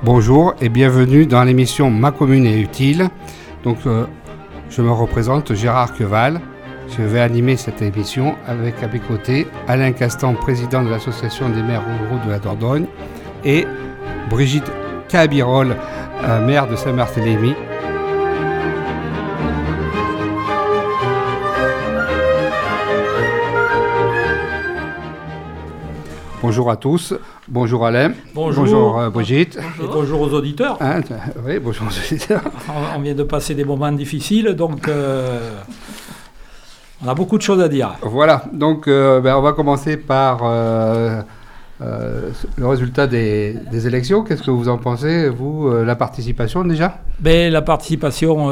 Bonjour et bienvenue dans l'émission Ma commune est utile. Donc, je me représente Gérard Queval. Je vais animer cette émission avec à mes côtés Alain Castan, président de l'association des maires ruraux de la Dordogne, et Brigitte Cabirol, maire de Saint-Barthélemy. Bonjour à tous, bonjour Alain, bonjour Brigitte. Bonjour. Et bonjour aux auditeurs. Oui, bonjour aux auditeurs. On vient de passer des moments difficiles, donc on a beaucoup de choses à dire. Voilà, donc on va commencer par le résultat des élections. Qu'est-ce que vous en pensez, vous, la participation déjà ? La participation,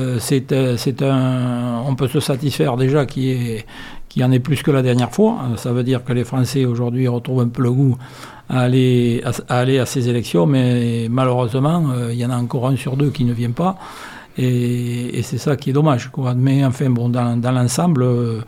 on peut se satisfaire déjà qu'il y en ait plus que la dernière fois. Ça veut dire que les Français aujourd'hui retrouvent un peu le goût à aller à ces élections, mais malheureusement, il y en a encore 1 sur 2 qui ne vient pas. Et c'est ça qui est dommage, quoi. Mais enfin, bon, dans l'ensemble,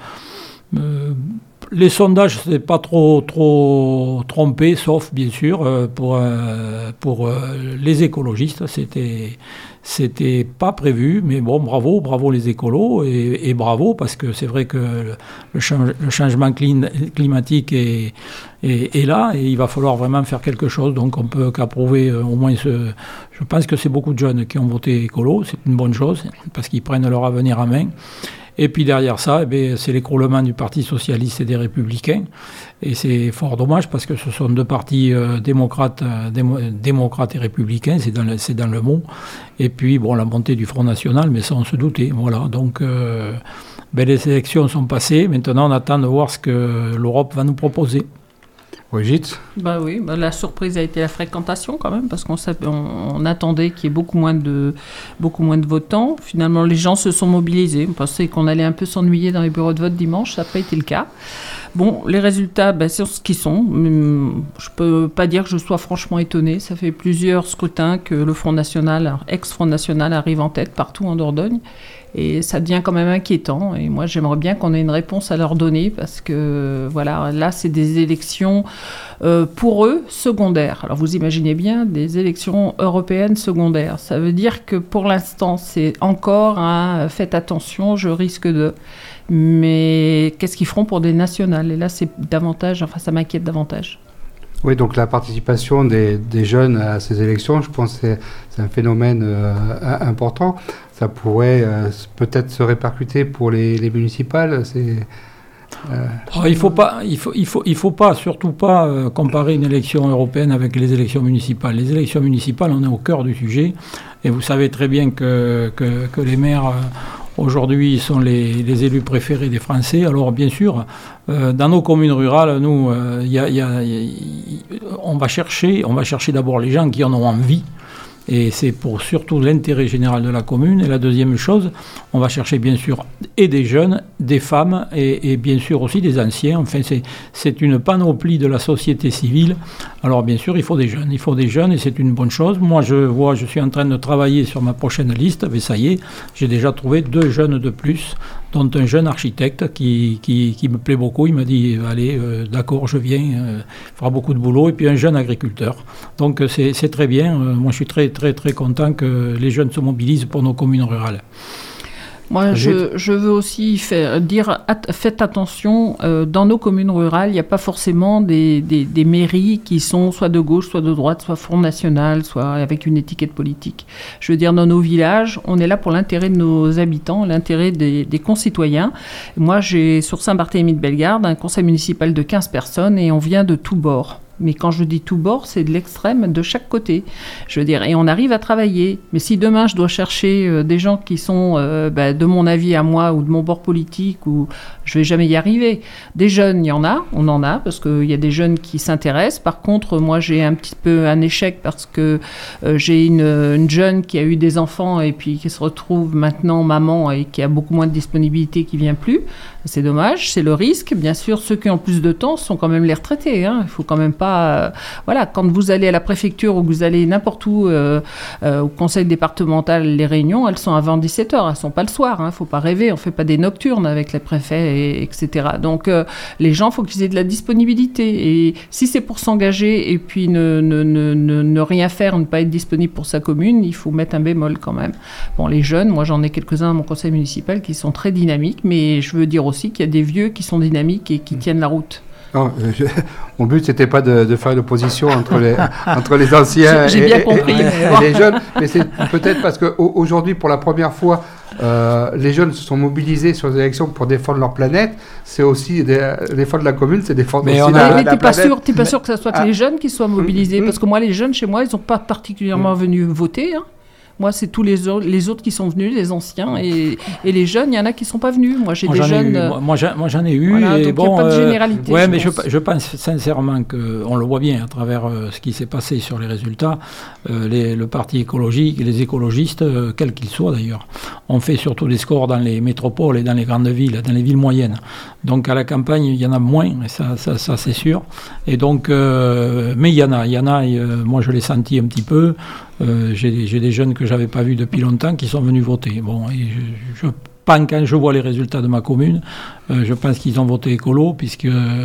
les sondages ne s'étaient pas trop trompés, sauf bien sûr pour les écologistes. C'était pas prévu, mais bon, bravo les écolos et bravo, parce que c'est vrai que le changement climatique est là et il va falloir vraiment faire quelque chose. Donc on peut qu'approuver au moins je pense que c'est beaucoup de jeunes qui ont voté écolo, c'est une bonne chose parce qu'ils prennent leur avenir en main. Et puis derrière ça, c'est l'écroulement du Parti socialiste et des Républicains. Et c'est fort dommage parce que ce sont 2 partis démocrates et républicains, c'est dans le mot. Et puis, bon, la montée du Front National, mais ça on se doutait. Voilà, donc les élections sont passées. Maintenant, on attend de voir ce que l'Europe va nous proposer. Brigitte ? Oui, la surprise a été la fréquentation quand même, parce qu'on attendait qu'il y ait beaucoup moins de votants. Finalement, les gens se sont mobilisés. On pensait qu'on allait un peu s'ennuyer dans les bureaux de vote dimanche, ça n'a pas été le cas. Bon, les résultats, c'est ce qu'ils sont. Je ne peux pas dire que je sois franchement étonnée. Ça fait plusieurs scrutins que le Front National, ex-Front National, arrive en tête partout en Dordogne. Et ça devient quand même inquiétant. Et moi, j'aimerais bien qu'on ait une réponse à leur donner parce que, voilà, là, c'est des élections, pour eux, secondaires. Alors, vous imaginez bien, des élections européennes secondaires. Ça veut dire que, pour l'instant, c'est encore un « faites attention, je risque de… » Mais qu'est-ce qu'ils feront pour des nationales ? Et là, c'est davantage… Enfin, ça m'inquiète davantage. Oui, donc la participation des jeunes à ces élections, je pense que c'est un phénomène important. Ça pourrait peut-être se répercuter pour les municipales. Il faut pas, surtout pas comparer une élection européenne avec les élections municipales. Les élections municipales, on est au cœur du sujet. Et vous savez très bien que les maires… Aujourd'hui, sont les élus préférés des Français. Alors, bien sûr, dans nos communes rurales, nous, on va chercher d'abord les gens qui en ont envie. Et c'est pour surtout l'intérêt général de la commune. Et la deuxième chose, on va chercher bien sûr et des jeunes, des femmes et bien sûr aussi des anciens. Enfin, c'est une panoplie de la société civile. Alors bien sûr, il faut des jeunes et c'est une bonne chose. Moi, je suis en train de travailler sur ma prochaine liste. Mais ça y est, j'ai déjà trouvé 2 jeunes de plus, dont un jeune architecte qui me plaît beaucoup. Il m'a dit, allez, d'accord, je viens, il fera beaucoup de boulot. Et puis un jeune agriculteur. Donc c'est très bien. Moi, je suis très, très, très content que les jeunes se mobilisent pour nos communes rurales. Moi, je veux aussi faites attention, dans nos communes rurales, il n'y a pas forcément des mairies qui sont soit de gauche, soit de droite, soit Front National, soit avec une étiquette politique. Je veux dire, dans nos villages, on est là pour l'intérêt de nos habitants, l'intérêt des concitoyens. Moi, j'ai sur Saint-Barthélemy-de-Bellegarde un conseil municipal de 15 personnes et on vient de tous bords. Mais quand je dis tout bord, c'est de l'extrême de chaque côté. Je veux dire, et on arrive à travailler. Mais si demain, je dois chercher des gens qui sont de mon avis à moi ou de mon bord politique, ou je vais jamais y arriver. Des jeunes, on en a, parce qu'il y a des jeunes qui s'intéressent. Par contre, moi, j'ai un petit peu un échec parce que j'ai une jeune qui a eu des enfants et puis qui se retrouve maintenant maman et qui a beaucoup moins de disponibilité, qui vient plus. C'est dommage, c'est le risque. Bien sûr, ceux qui ont plus de temps sont quand même les retraités. Il ne faut quand même pas pas... voilà, quand vous allez à la préfecture ou que vous allez n'importe où au conseil départemental, les réunions, elles sont avant 17h, elles ne sont pas le soir. Il ne faut pas rêver, on ne fait pas des nocturnes avec les préfets, etc. Donc, les gens, il faut qu'ils aient de la disponibilité. Et si c'est pour s'engager et puis ne rien faire, ne pas être disponible pour sa commune, il faut mettre un bémol quand même. Bon, les jeunes, moi j'en ai quelques-uns à mon conseil municipal qui sont très dynamiques, mais je veux dire aussi qu'il y a des vieux qui sont dynamiques et qui tiennent la route. Non, mon but, c'était pas de faire une opposition entre les anciens J'ai bien compris. Et les jeunes, mais c'est peut-être parce qu'aujourd'hui, pour la première fois, les jeunes se sont mobilisés sur les élections pour défendre leur planète. C'est aussi défendre la commune, c'est défendre aussi la planète. Mais t'es pas sûr que ce soit que les jeunes qui soient mobilisés, parce que moi, les jeunes chez moi, ils sont pas particulièrement venus voter. Moi, c'est tous les autres qui sont venus, les anciens, et les jeunes, il y en a qui ne sont pas venus. Moi, j'ai des jeunes... Moi, j'en ai eu. Voilà, donc il n'y a pas de généralité. Oui, mais je pense sincèrement qu'on le voit bien à travers ce qui s'est passé sur les résultats. Le parti écologique, les écologistes, quels qu'ils soient d'ailleurs, ont fait surtout des scores dans les métropoles et dans les grandes villes, dans les villes moyennes. Donc à la campagne, il y en a moins, ça c'est sûr. Et donc, mais il y en a, moi je l'ai senti un petit peu. J'ai des jeunes que j'avais pas vus depuis longtemps qui sont venus voter. Bon, et je pense, quand je vois les résultats de ma commune, je pense qu'ils ont voté écolo, puisque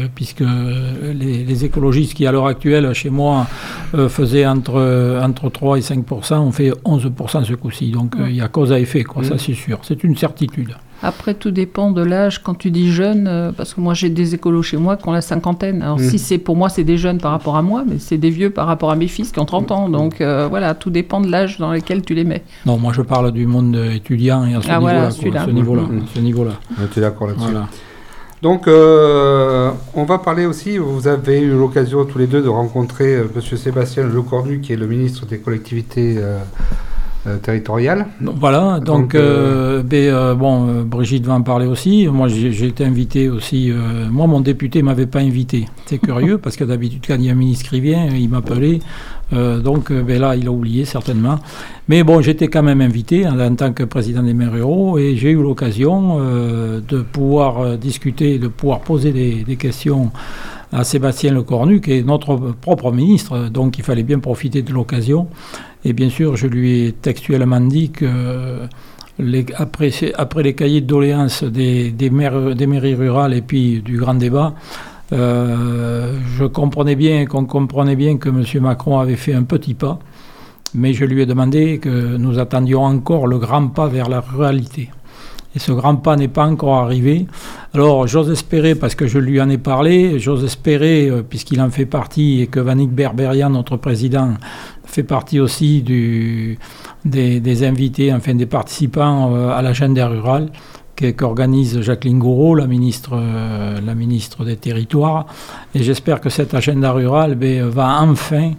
les écologistes qui à l'heure actuelle chez moi faisaient entre 3 et 5%, ont fait 11% ce coup-ci. Donc il y a cause à effet, quoi, ça c'est sûr. C'est une certitude. Après, tout dépend de l'âge. Quand tu dis jeune, parce que moi, j'ai des écolos chez moi qui ont la cinquantaine. Alors, si c'est pour moi, c'est des jeunes par rapport à moi, mais c'est des vieux par rapport à mes fils qui ont 30 ans. Donc, voilà, tout dépend de l'âge dans lequel tu les mets. Non, moi, je parle du monde étudiant et à ce niveau-là. Tu es d'accord là-dessus. Voilà. Donc, on va parler aussi, vous avez eu l'occasion tous les deux de rencontrer M. Sébastien Lecornu, qui est le ministre des collectivités territoriale. Voilà, donc Brigitte va en parler aussi. Moi, j'ai été invité aussi. Moi, mon député ne m'avait pas invité. C'est curieux, parce que d'habitude, quand il y a un ministre qui vient, il m'appelait. Donc là, il a oublié, certainement. Mais bon, j'étais quand même invité en tant que président des maires ruraux, et j'ai eu l'occasion de pouvoir discuter, de pouvoir poser des questions à Sébastien Lecornu, qui est notre propre ministre. Donc, il fallait bien profiter de l'occasion. Et bien sûr, je lui ai textuellement dit que après les cahiers de doléances des mairies rurales et puis du grand débat, qu'on comprenait bien que M. Macron avait fait un petit pas, mais je lui ai demandé que nous attendions encore le grand pas vers la ruralité. Et ce grand pas n'est pas encore arrivé. Alors, j'ose espérer, parce que je lui en ai parlé, puisqu'il en fait partie, et que Vannick Berberian, notre président, fait partie aussi des invités, enfin des participants à l'agenda rural qu'organise Jacqueline Gouraud, la ministre des Territoires. Et j'espère que cet agenda rural va enfin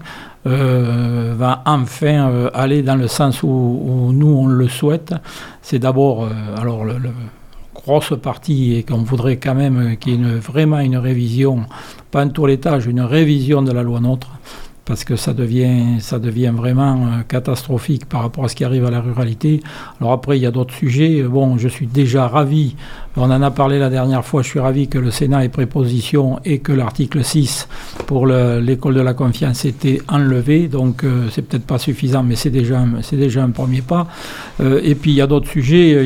aller dans le sens où nous on le souhaite. C'est d'abord alors le grosse partie, et qu'on voudrait quand même qu'il y ait vraiment une révision, pas un toilettage, une révision de la loi NOTRe, parce que ça devient vraiment catastrophique par rapport à ce qui arrive à la ruralité. Alors après, il y a d'autres sujets. Bon, je suis déjà ravi, on en a parlé la dernière fois, je suis ravi que le Sénat ait pris position et que l'article 6 pour l'école de la confiance était enlevé. Donc c'est peut-être pas suffisant, mais c'est déjà un premier pas. Et puis il y a d'autres sujets,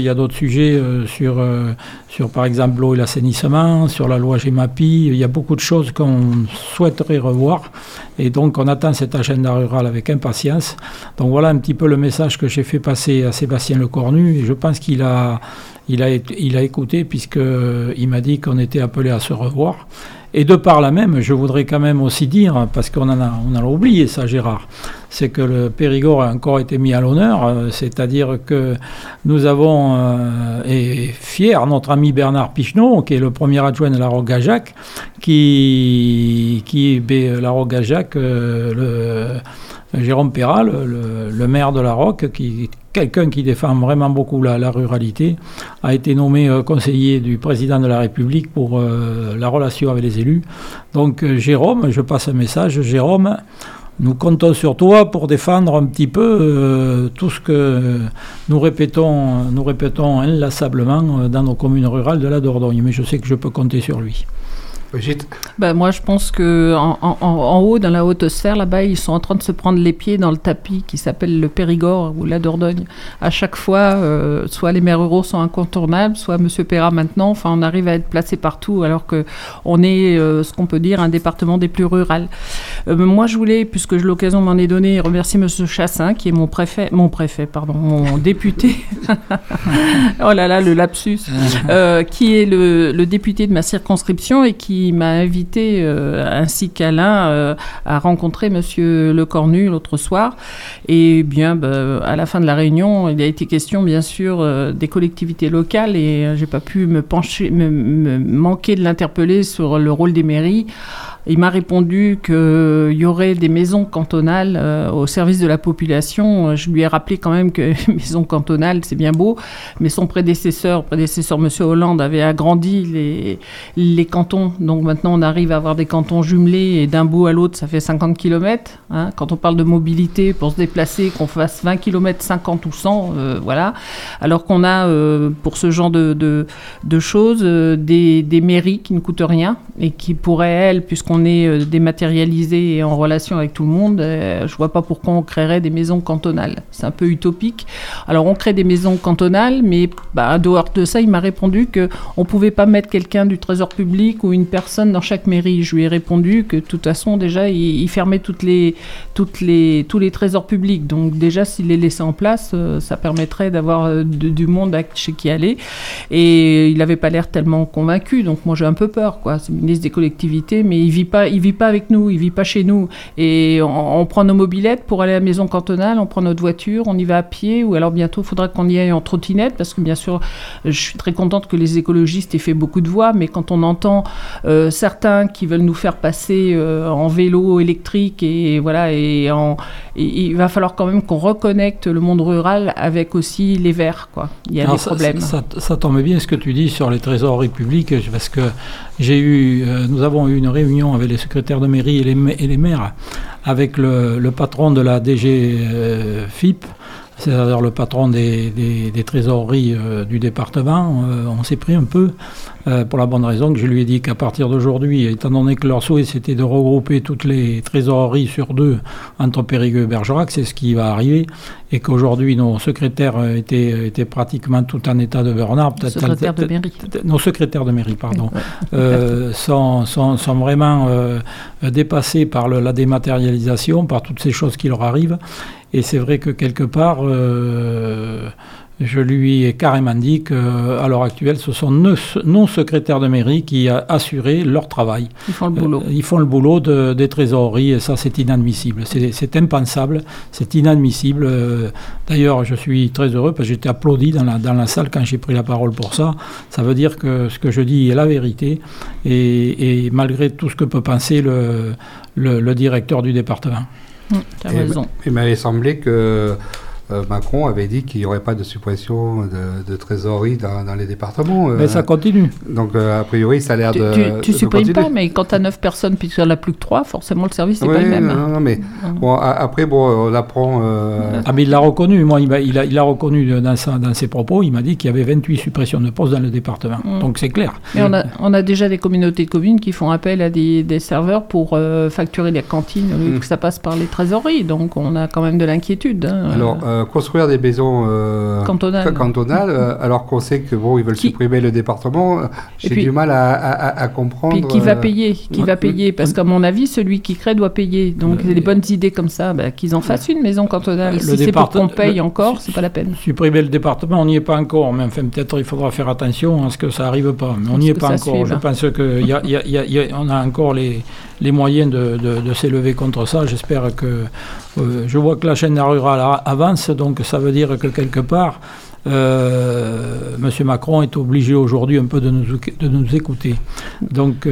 sur par exemple l'eau et l'assainissement, sur la loi GEMAPI. Il y a beaucoup de choses qu'on souhaiterait revoir, et donc on attend cet agenda rural avec impatience. Donc voilà un petit peu le message que j'ai fait passer à Sébastien Lecornu, et je pense qu'il a écouté, puisqu'il m'a dit qu'on était appelé à se revoir. Et de par là même, je voudrais quand même aussi dire, parce qu'on en a oublié ça, Gérard, c'est que le Périgord a encore été mis à l'honneur, c'est-à-dire que nous avons, et fier, notre ami Bernard Picheneau, qui est le premier adjoint de la Roque-Gajac, la Roque-Gajac, Jérôme Perral, le maire de la Roque, quelqu'un qui défend vraiment beaucoup la ruralité, a été nommé conseiller du président de la République pour la relation avec les élus. Donc Jérôme, je passe un message, Jérôme, nous comptons sur toi pour défendre un petit peu tout ce que nous répétons inlassablement dans nos communes rurales de la Dordogne. Mais je sais que je peux compter sur lui. Brigitte ? Moi, je pense qu'en haut, dans la haute sphère, là-bas, ils sont en train de se prendre les pieds dans le tapis qui s'appelle le Périgord ou la Dordogne. À chaque fois, soit les maires ruraux sont incontournables, soit M. Perra maintenant. Enfin, on arrive à être placé partout alors qu'on est, ce qu'on peut dire, un département des plus rurales. Moi, je voulais, puisque l'occasion m'en est donnée, remercier M. Chassin, qui est mon député. Oh là là, le lapsus. Qui est le député de ma circonscription et qui m'a invité, ainsi qu'Alain, à rencontrer Monsieur Lecornu l'autre soir. Et bien, à la fin de la réunion, il a été question, bien sûr, des collectivités locales et j'ai pas pu me manquer de l'interpeller sur le rôle des mairies. Il m'a répondu qu'il y aurait des maisons cantonales au service de la population. Je lui ai rappelé quand même que maisons cantonales, c'est bien beau, mais son prédécesseur M. Hollande, avait agrandi les cantons. Donc maintenant, on arrive à avoir des cantons jumelés et d'un bout à l'autre, ça fait 50 km. Hein. Quand on parle de mobilité, pour se déplacer, qu'on fasse 20 km, 50 ou 100, voilà. Alors qu'on a, pour ce genre de choses, des mairies qui ne coûtent rien et qui pourraient, elles, puisqu'on est dématérialisé et en relation avec tout le monde, je vois pas pourquoi on créerait des maisons cantonales. C'est un peu utopique. Alors on crée des maisons cantonales, mais en dehors de ça, il m'a répondu qu'on pouvait pas mettre quelqu'un du Trésor public ou une personne dans chaque mairie. Je lui ai répondu que de toute façon, déjà, il fermait tous les trésors publics. Donc déjà, s'il les laissait en place, ça permettrait d'avoir du monde chez qui aller. Et il n'avait pas l'air tellement convaincu. Donc moi, j'ai un peu peur, quoi. C'est le ministre des collectivités, mais il vit pas avec nous, il vit pas chez nous. Et on prend nos mobylettes pour aller à la maison cantonale, on prend notre voiture, on y va à pied, ou alors bientôt il faudra qu'on y aille en trottinette, parce que bien sûr, je suis très contente que les écologistes aient fait beaucoup de voix, mais quand on entend certains qui veulent nous faire passer en vélo électrique, et voilà, et il va falloir quand même qu'on reconnecte le monde rural avec aussi les verts, quoi. Il y a des problèmes. Ça tombe bien ce que tu dis sur les trésoreries publiques, parce que nous avons eu une réunion avec les secrétaires de mairie et les maires, avec le patron de la DG FIP, c'est-à-dire le patron des trésoreries du département. On s'est pris un peu pour la bonne raison que je lui ai dit qu'à partir d'aujourd'hui, étant donné que leur souhait c'était de regrouper toutes les trésoreries sur 2 entre Périgueux et Bergerac, c'est ce qui va arriver, et qu'aujourd'hui nos secrétaires étaient pratiquement tout en état de burn-out. Nos secrétaires de mairie, pardon, sont vraiment dépassés par la dématérialisation, par toutes ces choses qui leur arrivent. Et c'est vrai que quelque part, je lui ai carrément dit qu'à l'heure actuelle, ce sont nos secrétaires de mairie qui assuraient leur travail. Ils font le boulot. Ils font le boulot des trésoreries, et ça, c'est inadmissible. C'est impensable, c'est inadmissible. D'ailleurs, je suis très heureux parce que j'étais applaudi dans la salle quand j'ai pris la parole pour ça. Ça veut dire que ce que je dis est la vérité, et malgré tout ce que peut penser le directeur du département. Tu as raison. Il m'avait semblé que Macron avait dit qu'il n'y aurait pas de suppression de trésorerie dans les départements. Mais ça continue. Donc, a priori, ça a l'air de Tu supprimes pas, mais quand tu as 9 personnes puis qu'il n'y en a plus que 3, forcément, le service n'est pas le même. Non, mais bon, après, on apprend... Ah, mais il l'a reconnu. Moi, il a reconnu dans ses propos. Il m'a dit qu'il y avait 28 suppressions de postes dans le département. Donc, c'est clair. Mais on a déjà des communautés de communes qui font appel à des serveurs pour facturer les cantines au lieu que ça passe par les trésoreries. Donc, on a quand même de l'inquiétude. Alors, construire des maisons cantonales, alors qu'on sait que ils veulent supprimer le département, j'ai du mal à comprendre. Puis qui va payer parce qu'à mon avis, celui qui crée doit payer. Donc des bonnes idées comme ça, qu'ils en fassent une maison cantonale. Si c'est pour qu'on paye encore, c'est pas la peine. Supprimer le département, on n'y est pas encore. Mais enfin, peut-être il faudra faire attention à ce que ça n'arrive pas. Mais on n'y est pas encore. Je pense qu'on a encore les moyens de s'élever contre ça. J'espère que... je vois que la chaîne rurale avance, donc ça veut dire que quelque part, M. Macron est obligé aujourd'hui un peu de nous écouter. Donc,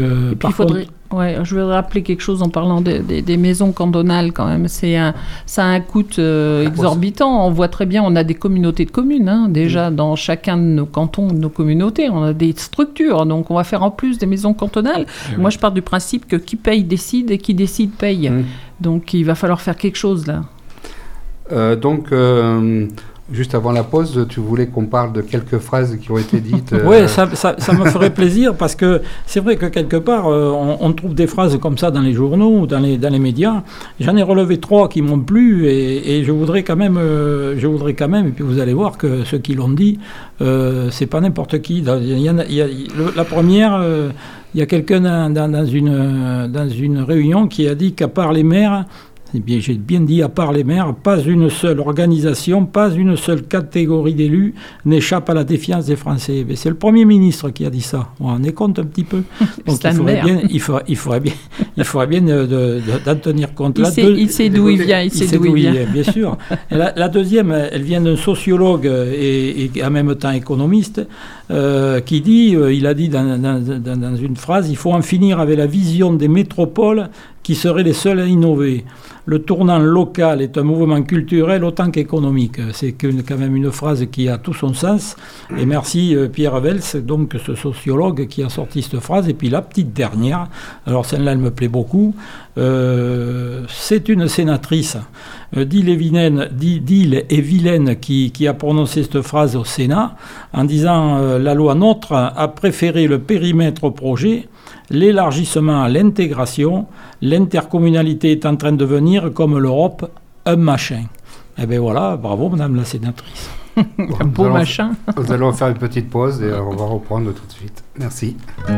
je voudrais rappeler quelque chose en parlant des maisons cantonales quand même. Ça a un coût exorbitant. On voit très bien, on a des communautés de communes déjà dans chacun de nos cantons, de nos communautés. On a des structures, donc on va faire en plus des maisons cantonales. Moi, je pars du principe que qui paye décide et qui décide paye. Donc il va falloir faire quelque chose là. Juste avant la pause, tu voulais qu'on parle de quelques phrases qui ont été dites. Oui, ça me ferait plaisir parce que c'est vrai que quelque part, on trouve des phrases comme ça dans les journaux ou dans les médias. J'en ai relevé 3 qui m'ont plu et je voudrais quand même, et puis vous allez voir que ceux qui l'ont dit, c'est pas n'importe qui. La première, il y a quelqu'un dans une réunion qui a dit qu'à part les maires, j'ai bien dit, à part les maires, pas une seule organisation, pas une seule catégorie d'élus n'échappe à la défiance des Français. Mais c'est le Premier ministre qui a dit ça. On en est compte un petit peu. Donc il faudrait bien d'en tenir compte. Il sait d'où il vient. Bien sûr. La deuxième, elle vient d'un sociologue et en même temps économiste qui dit, il a dit dans une phrase, il faut en finir avec la vision des métropoles qui seraient les seuls à innover. Le tournant local est un mouvement culturel autant qu'économique. C'est quand même une phrase qui a tout son sens. Et merci Pierre Vels, donc ce sociologue qui a sorti cette phrase. Et puis la petite dernière, alors celle-là elle me plaît beaucoup, c'est une sénatrice d'Ille et Vilaine qui a prononcé cette phrase au Sénat en disant la loi NOTRe a préféré le périmètre au projet, l'élargissement à l'intégration, l'intercommunalité est en train de devenir, comme l'Europe, un machin. Eh bien voilà, bravo Madame la sénatrice. Un beau machin. Nous allons faire une petite pause et on va reprendre tout de suite. Merci.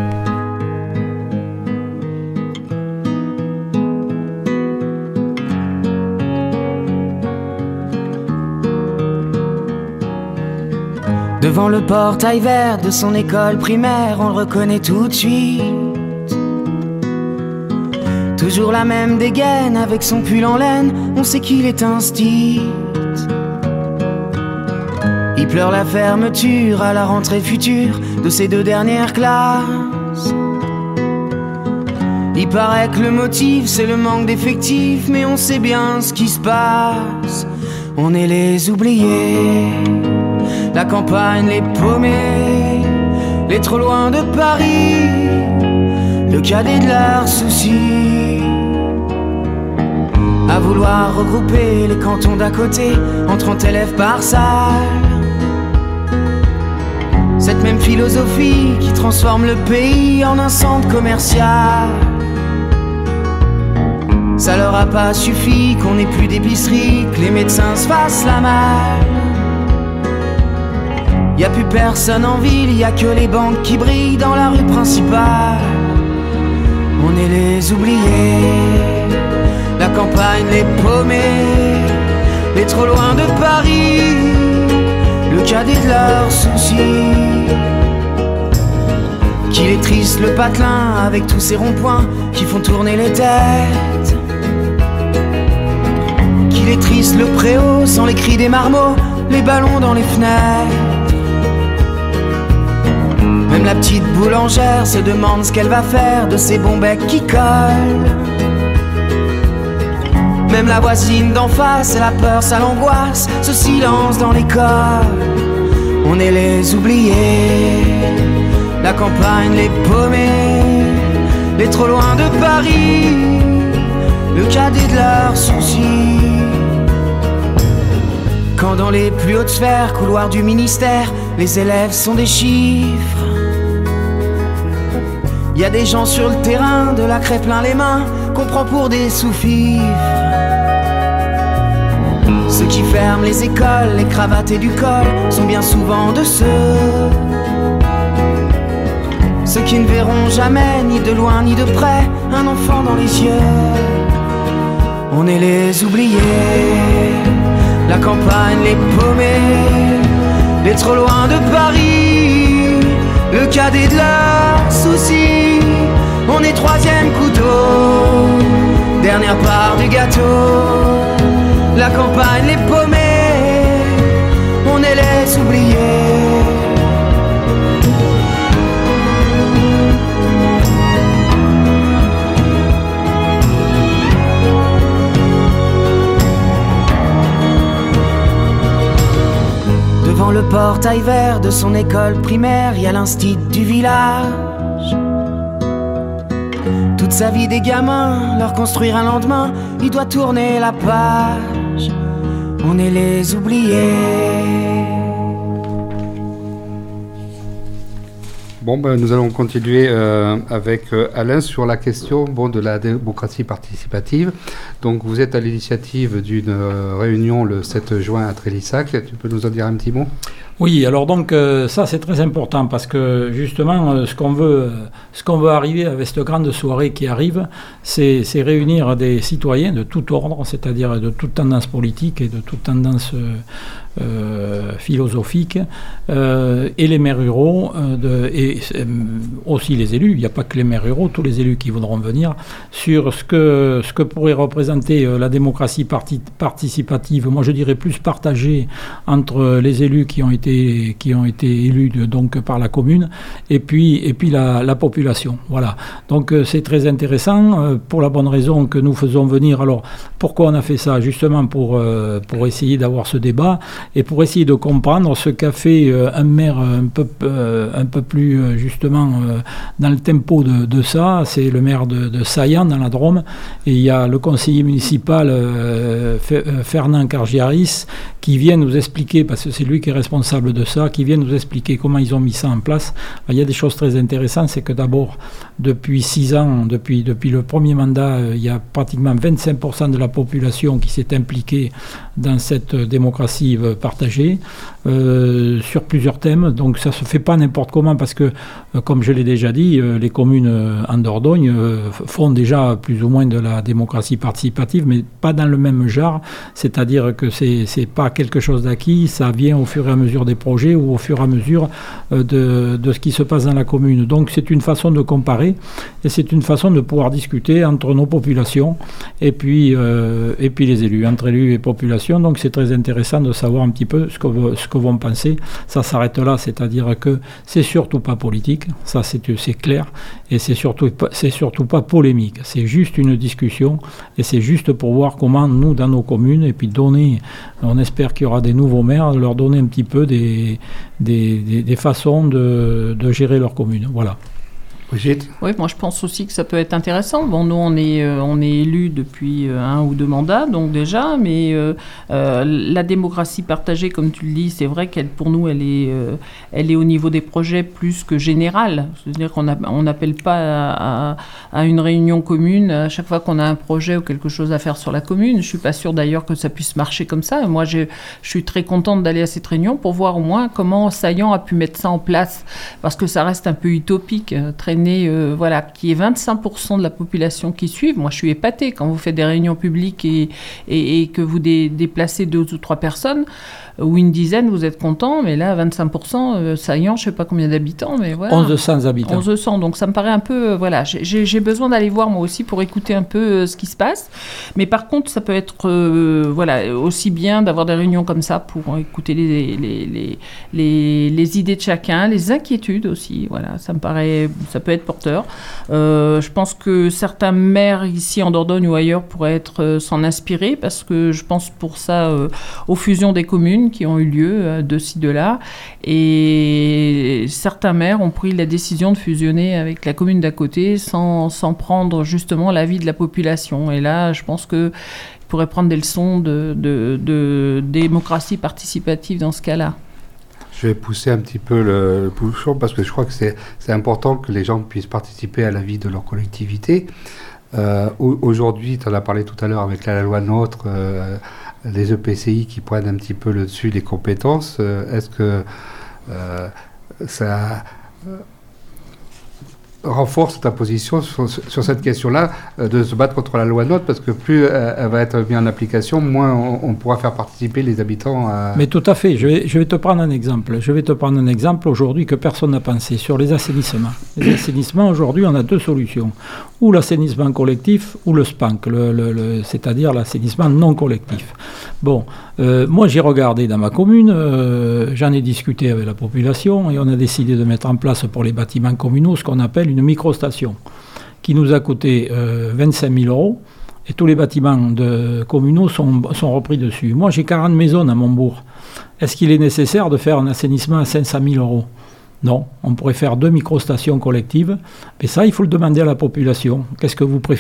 Devant le portail vert de son école primaire, on le reconnaît tout de suite. Toujours la même dégaine avec son pull en laine, on sait qu'il est un stit. Il pleure la fermeture à la rentrée future de ses 2 dernières classes. Il paraît que le motif c'est le manque d'effectifs, mais on sait bien ce qui se passe. On est les oubliés, la campagne, les paumés, les trop loin de Paris, le cadet de leurs soucis. À vouloir regrouper les cantons d'à côté en 30 élèves par salle. Cette même philosophie qui transforme le pays en un centre commercial. Ça leur a pas suffi qu'on n'ait plus d'épicerie, que les médecins se fassent la malle. Y a plus personne en ville, y a que les banques qui brillent dans la rue principale. On est les oubliés, la campagne, les paumés, les trop loin de Paris, le cadet de leurs soucis. Qu'il est triste le patelin avec tous ces ronds-points qui font tourner les têtes. Qu'il est triste le préau sans les cris des marmots, les ballons dans les fenêtres. Même la petite boulangère se demande ce qu'elle va faire de ces bons becs qui collent. Même la voisine d'en face, c'est la peur, ça l'angoisse, ce silence dans l'école. On est les oubliés, la campagne, les paumés, les trop loin de Paris, le cadet de leurs soucis. Quand dans les plus hautes sphères, couloirs du ministère, les élèves sont des chiffres. Y a des gens sur le terrain, de la craie plein les mains, qu'on prend pour des sous-fifres. Ceux qui ferment les écoles, les cravates et du col, sont bien souvent de ceux qui ne verront jamais, ni de loin ni de près, un enfant dans les yeux. On est les oubliés, la campagne, les paumés, les trop loin de Paris, le cadet de leurs soucis. On est 3e couteau, dernière part du gâteau. La campagne, les paumés, on est les oubliés. Devant le portail vert de son école primaire, y a l'instit du village. Toute sa vie des gamins, leur construire un lendemain, il doit tourner la page. on est les oubliés. Bon, nous allons continuer avec Alain sur la question de la démocratie participative. Donc, vous êtes à l'initiative d'une réunion le 7 juin à Trélissac. Tu peux nous en dire un petit mot ? Oui, alors donc ça c'est très important parce que justement ce qu'on veut arriver avec cette grande soirée qui arrive, c'est réunir des citoyens de tout ordre, c'est-à-dire de toute tendance politique et de toute tendance philosophique, et les maires ruraux et aussi les élus. Il n'y a pas que les maires ruraux, tous les élus qui voudront venir sur ce que pourrait représenter la démocratie participative. Moi je dirais plus partagée entre les élus qui ont été élus donc par la commune et puis la population. Voilà. Donc c'est très intéressant pour la bonne raison que nous faisons venir. Alors pourquoi on a fait ça ? Justement pour essayer d'avoir ce débat et pour essayer de comprendre ce qu'a fait un maire un peu plus justement dans le tempo de ça. C'est le maire de Saillant dans la Drôme, et il y a le conseiller municipal Fernand Cargiaris qui vient nous expliquer, parce que c'est lui qui est responsable de ça, qui vient nous expliquer comment ils ont mis ça en place. Il y a des choses très intéressantes, c'est que d'abord, depuis 6 ans, depuis le premier mandat, il y a pratiquement 25% de la population qui s'est impliquée dans cette démocratie partagée sur plusieurs thèmes. Donc ça ne se fait pas n'importe comment parce que, comme je l'ai déjà dit, les communes en Dordogne font déjà plus ou moins de la démocratie participative, mais pas dans le même genre, c'est-à-dire que c'est pas quelque chose d'acquis, ça vient au fur et à mesure des projets ou au fur et à mesure de ce qui se passe dans la commune. Donc c'est une façon de comparer et c'est une façon de pouvoir discuter entre nos populations et puis les élus, entre élus et population. Donc c'est très intéressant de savoir un petit peu ce que vont penser. Ça s'arrête là, c'est-à-dire que c'est surtout pas politique, ça c'est clair, et c'est surtout pas polémique. C'est juste une discussion et c'est juste pour voir comment nous dans nos communes, et puis donner, on espère qu'il y aura des nouveaux maires, leur donner un petit peu des façons de gérer leur commune. Voilà. Brigitte ? Oui, moi je pense aussi que ça peut être intéressant. Bon, nous on est élus depuis 1 ou 2 mandats, donc déjà, mais la démocratie partagée, comme tu le dis, c'est vrai qu'elle, pour nous, elle est au niveau des projets plus que générale. C'est-à-dire qu'on n'appelle pas à une réunion commune à chaque fois qu'on a un projet ou quelque chose à faire sur la commune. Je suis pas sûre d'ailleurs que ça puisse marcher comme ça. Moi, je suis très contente d'aller à cette réunion pour voir au moins comment Saillant a pu mettre ça en place, parce que ça reste un peu utopique, très voilà, qui est 25% de la population qui suivent. Moi, je suis épatée quand vous faites des réunions publiques et que vous déplacez 2 ou 3 personnes, ou une dizaine, vous êtes content, mais là, 25%, Saillant, je ne sais pas combien d'habitants, mais voilà. 1100 habitants. 1100, donc ça me paraît un peu, voilà, j'ai besoin d'aller voir moi aussi pour écouter un peu ce qui se passe, mais par contre, ça peut être, voilà, aussi bien d'avoir des réunions comme ça pour écouter les idées de chacun, les inquiétudes aussi, voilà, ça me paraît, ça peut être porteur. Je pense que certains maires ici en Dordogne ou ailleurs pourraient s'en inspirer, parce que je pense pour ça aux fusions des communes qui ont eu lieu de ci, de là, et certains maires ont pris la décision de fusionner avec la commune d'à côté sans prendre justement l'avis de la population. Et là, je pense qu'ils pourraient prendre des leçons de démocratie participative dans ce cas-là. Je vais pousser un petit peu le bouchon parce que je crois que c'est important que les gens puissent participer à la vie de leur collectivité. Aujourd'hui, tu en as parlé tout à l'heure avec la loi NOTRe, les EPCI qui prennent un petit peu le dessus des compétences. Est-ce que ça renforce ta position sur cette question-là, de se battre contre la loi NOTRe, parce que plus elle va être mise en application, moins on pourra faire participer les habitants à... Mais tout à fait. Je vais te prendre un exemple. Aujourd'hui que personne n'a pensé sur les assainissements. Les assainissements, aujourd'hui, on a 2 solutions. Ou l'assainissement collectif ou le SPANC, c'est-à-dire l'assainissement non collectif. Bon, moi j'ai regardé dans ma commune, j'en ai discuté avec la population et on a décidé de mettre en place pour les bâtiments communaux ce qu'on appelle une microstation qui nous a coûté 25 000 € et tous les bâtiments communaux sont repris dessus. Moi j'ai 40 maisons dans mon bourg. Est-ce qu'il est nécessaire de faire un assainissement à 500 000 €? Non, on pourrait faire 2 microstations collectives, mais ça, il faut le demander à la population. Qu'est-ce que vous préférez ?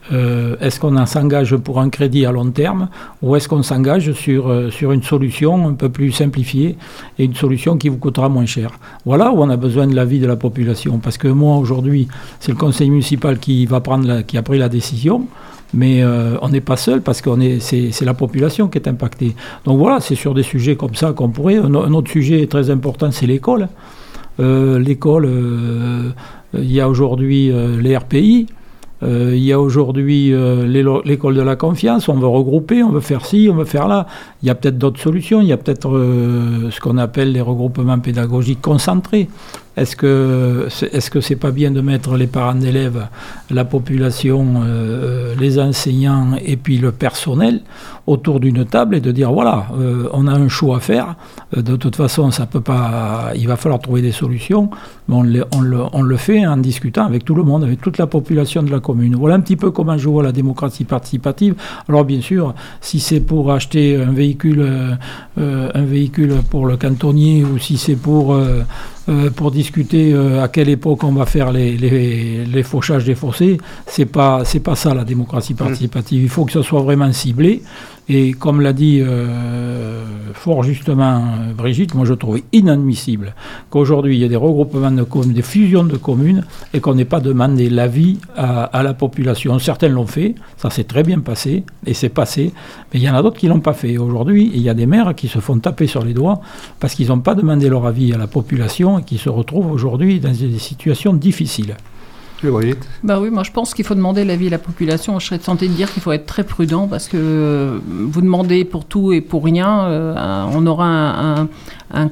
est-ce qu'on s'engage pour un crédit à long terme ou est-ce qu'on s'engage sur une solution un peu plus simplifiée et une solution qui vous coûtera moins cher. Voilà où on a besoin de l'avis de la population. Parce que moi, aujourd'hui, c'est le conseil municipal qui a pris la décision. Mais on n'est pas seul parce que c'est la population qui est impactée. Donc voilà, c'est sur des sujets comme ça qu'on pourrait. Un autre sujet très important, c'est l'école. L'école, il y a aujourd'hui les RPI. Il y a aujourd'hui l'école de la confiance, on veut regrouper, on veut faire ci, on veut faire là. Il y a peut-être d'autres solutions, il y a peut-être ce qu'on appelle les regroupements pédagogiques concentrés. Est-ce que c'est pas bien de mettre les parents d'élèves, la population, les enseignants et puis le personnel autour d'une table et de dire voilà, on a un choix à faire. De toute façon, ça peut pas. Il va falloir trouver des solutions, mais on le fait en discutant avec tout le monde, avec toute la population de la commune. Voilà un petit peu comment je vois la démocratie participative. Alors bien sûr, si c'est pour acheter un véhicule pour le cantonnier ou si c'est pour discuter à quelle époque on va faire les fauchages des fossés, c'est pas ça la démocratie participative. Il faut que ça soit vraiment ciblé. Et comme l'a dit fort justement Brigitte, moi je trouve inadmissible qu'aujourd'hui il y ait des regroupements de communes, des fusions de communes et qu'on n'ait pas demandé l'avis à la population. Certains l'ont fait, ça s'est très bien passé et c'est passé, mais il y en a d'autres qui ne l'ont pas fait. Aujourd'hui, il y a des maires qui se font taper sur les doigts parce qu'ils n'ont pas demandé leur avis à la population et qui se retrouvent aujourd'hui dans des situations difficiles. Bah oui, moi je pense qu'il faut demander l'avis à la population. Je serais tenté de dire qu'il faut être très prudent parce que vous demandez pour tout et pour rien, on aura un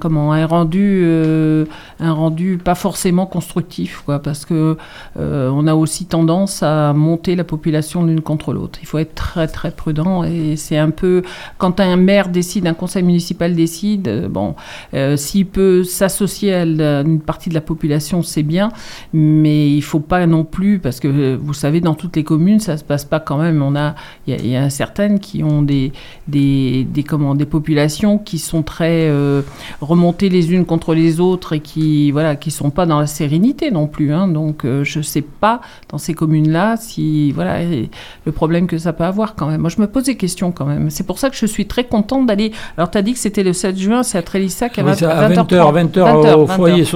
rendu pas forcément constructif, quoi, parce que on a aussi tendance à monter la population l'une contre l'autre. Il faut être très très prudent et c'est un peu quand un maire décide, un conseil municipal décide, s'il peut s'associer à une partie de la population, c'est bien, mais il faut pas non plus, parce que vous savez, dans toutes les communes, ça se passe pas quand même. Il y a certaines qui ont des populations qui sont très remontées les unes contre les autres et qui sont pas dans la sérénité non plus. Hein. Donc je sais pas dans ces communes-là si le problème que ça peut avoir quand même. Moi je me pose des questions quand même. C'est pour ça que je suis très contente d'aller. Alors tu as dit que c'était le 7 juin, c'est à Trélissac à 20h au foyer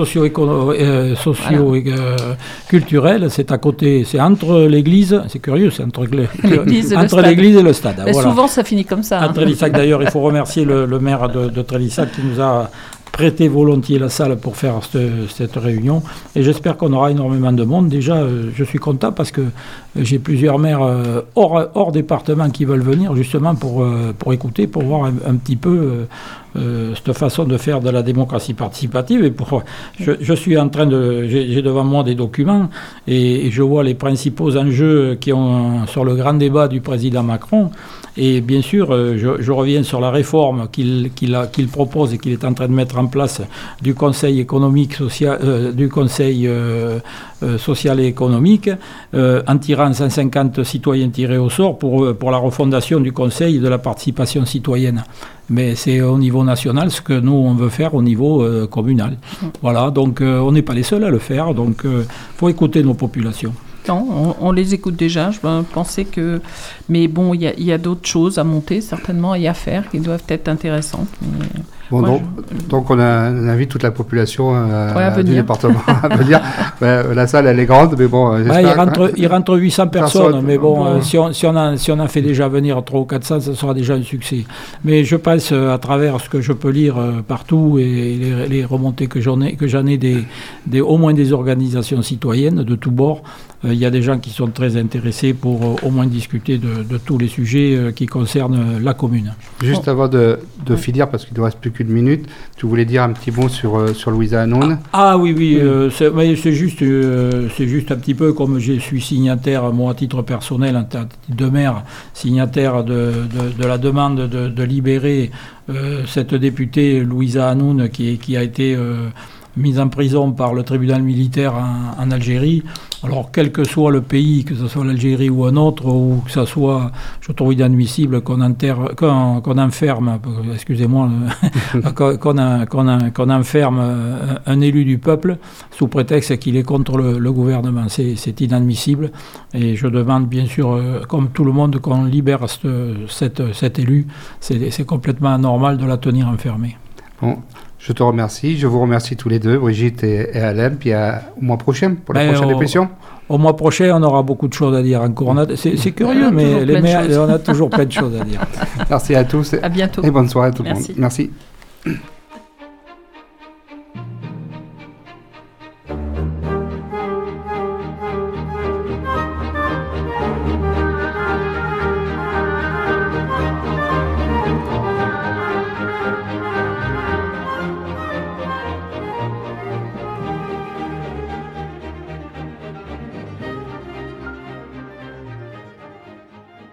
socio-culturel. C'est à côté, c'est entre l'église, c'est curieux, c'est entre l'église et le stade. Voilà. Souvent, ça finit comme ça. À Trélissac, d'ailleurs, il faut remercier le maire de Trélissac qui nous a prêté volontiers la salle pour faire cette réunion. Et j'espère qu'on aura énormément de monde. Déjà, je suis content parce que j'ai plusieurs maires hors département qui veulent venir justement pour écouter, pour voir un petit peu cette façon de faire de la démocratie participative. Et je suis en train j'ai devant moi des documents et je vois les principaux enjeux sur le grand débat du président Macron. Et bien sûr, je reviens sur la réforme qu'il propose et qu'il est en train de mettre en place du Conseil économique social, du Conseil social et économique, en tirant 150 citoyens tirés au sort pour la refondation du Conseil de la participation citoyenne. Mais c'est au niveau national ce que nous, on veut faire au niveau communal. Voilà, donc on n'est pas les seuls à le faire, donc il faut écouter nos populations. Non, on les écoute déjà. Je pensais que... Mais bon, il y a d'autres choses à monter, certainement, et à faire, qui doivent être intéressantes. Mais... Bon, donc on invite toute la population du département à venir. La salle, elle est grande, mais bon... il rentre 800 personnes, mais bon, si on en fait déjà venir 300 ou 400, ça sera déjà un succès. Mais je pense, à travers ce que je peux lire partout et les remontées que j'en ai au moins des organisations citoyennes de tous bords, il y a des gens qui sont très intéressés pour au moins discuter de tous les sujets qui concernent la commune. Juste avant de finir, parce qu'il ne nous reste plus qu'une minute, tu voulais dire un petit mot sur Louisa Hanoun ? Oui, c'est juste un petit peu comme je suis signataire, moi à titre personnel, en titre de maire, signataire de la demande de libérer cette députée Louisa Hanoun qui a été... mis en prison par le tribunal militaire en Algérie. Alors, quel que soit le pays, que ce soit l'Algérie ou un autre, ou que ce soit, je trouve inadmissible qu'on enferme, excusez-moi, qu'on enferme un élu du peuple sous prétexte qu'il est contre le gouvernement. C'est inadmissible. Et je demande, bien sûr, comme tout le monde, qu'on libère cet élu. C'est complètement anormal de la tenir enfermée. Bon. Je te remercie. Je vous remercie tous les deux, Brigitte et Alain. Puis au mois prochain, pour la prochaine émission. Au mois prochain, on aura beaucoup de choses à dire encore. C'est curieux, mais on a toujours plein de choses à dire. Merci à tous. À bientôt. Et bonne soirée à tout le monde. Merci.